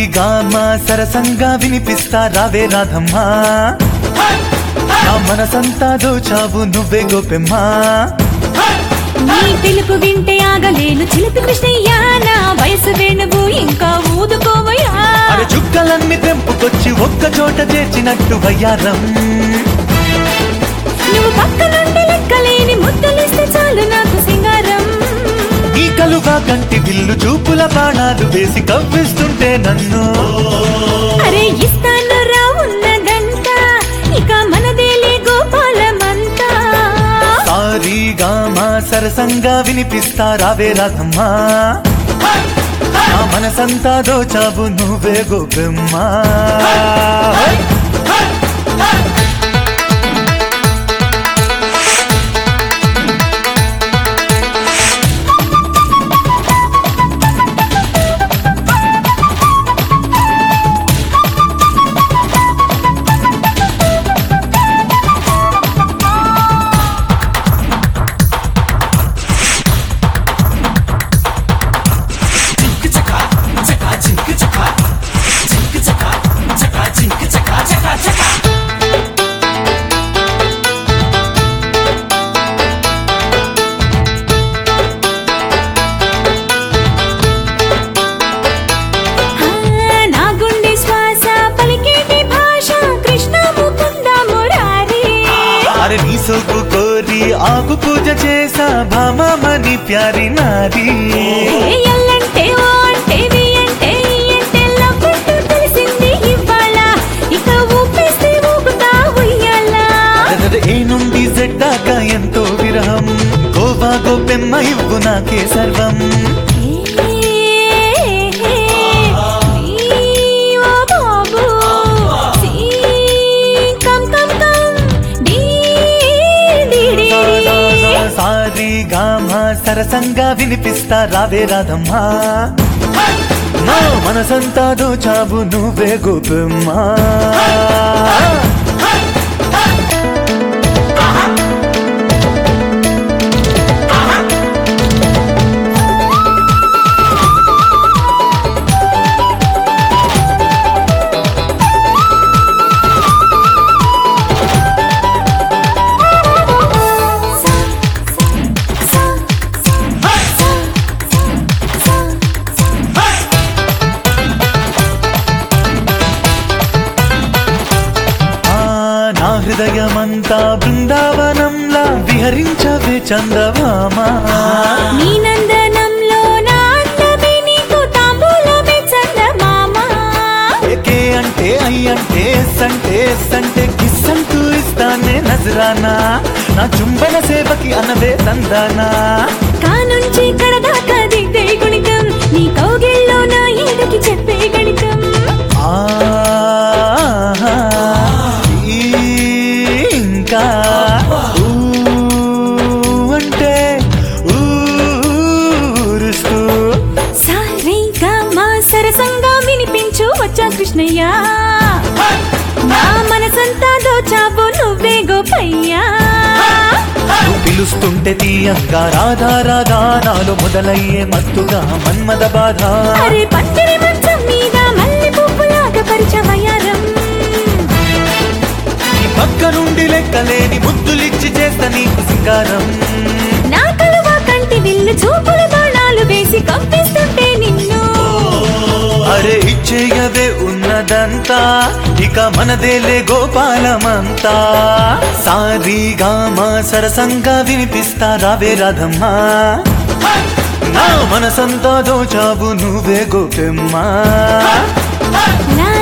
సారీగామా సరసంగా వినిపిస్తా రావే రాధమ్మా నా మనసంతా దోచావు నువ్వే గోపెమ్మా నీ పిలుపు వింటే ఆగలేను చిలిపి కృష్ణయ్య నా వయసు వేణువు ఇంకా ఊదుకోవయ్యా అరే చుక్కలన్నీ తెంపుకొచ్చి ఒక్క చోట చేర్చినట్టు వయ్యారం నువ్వు పక్క నుండి లెక్కలేని ముద్దలిస్తే చాలు నాకు సింగారం నీ కలుగా కంటి బిల్లు చూపుల బాణాలు వేసి కవ్విస్తుంటే నన్ను అరే ఇస్తాను రా ఉన్నదంతా ఇక మనదేలే గోపాలమంతా సారీగామా సరసంగా వినిపిస్తా రావే రాధమ్మా నా మనసంతా దోచావు నువ్వే గోపెమ్మా నీ సోకు కోరి ఆకు పూజ చేసా భామని ప్యారి నాది ఎల్లంటే ఓ అంటే వి అంటే ఈ అంటే లవ్వంటూ తెలిసింది ఇవ్వాల ఇక ఊపేస్తే ఊగుతా ఉయ్యాలా ఏ నుండి జెడ్డాక ఎంతో విరహం గోవా గోపెమ్మ ఇవ్వు నాకే సర్వం సారీగామా సరసంగా వినిపిస్తా రావే రాధమ్మా నా మనసంతా దోచావు నువ్వే గోపెమ్మా హృదయమంతా బృందావనంలా విహరించవే చందమామా నీ నందనంలో నా అందమే నీకు తాంబూలమే చందమామా ఏకే అంటే ఐ అంటే ఎస్ అంటే ఎస్ అంటే కిస్ అంటూ ఇస్తానే నజరానా నా చుంబన సేవకి అనవే తందానా కానుంచి కడదాకా దిద్దే గుణితం నీ కౌగిల్లో నా ఏడుకి చెప్పే గణితం ఇంకా అంటే ఊరుస్తూ సారీగామా సరసంగా వినిపించు వచ్చా కృష్ణయ్య నా మనసంతా దోచావు నువ్వే గోపయ్యా పిలుస్తుంటే తీయంగా రాధా రాధా నాలో మొదలయ్యే మత్తుగా మన్మద బాధ అరే పచ్చని మంచం మీద మల్లె పువ్వులాగా పరిచవయారం పక్క నుండి లెక్కలేని ముద్దులిచ్చి చేస్తా నీకు సింగారం నా కలువా కంటి విల్లు చూపుల బాణాలు వేసి కంపిస్తుంటే నిన్ను అరే ఇచ్చేయవే ఉన్నదంతా ఇక మనదేలే గోపాలమంతా సారీగామా సరసంగా వినిపిస్తా రావే రాధమ్మా నా మనసంతా దోచావు నువ్వే గోపెమ్మా నా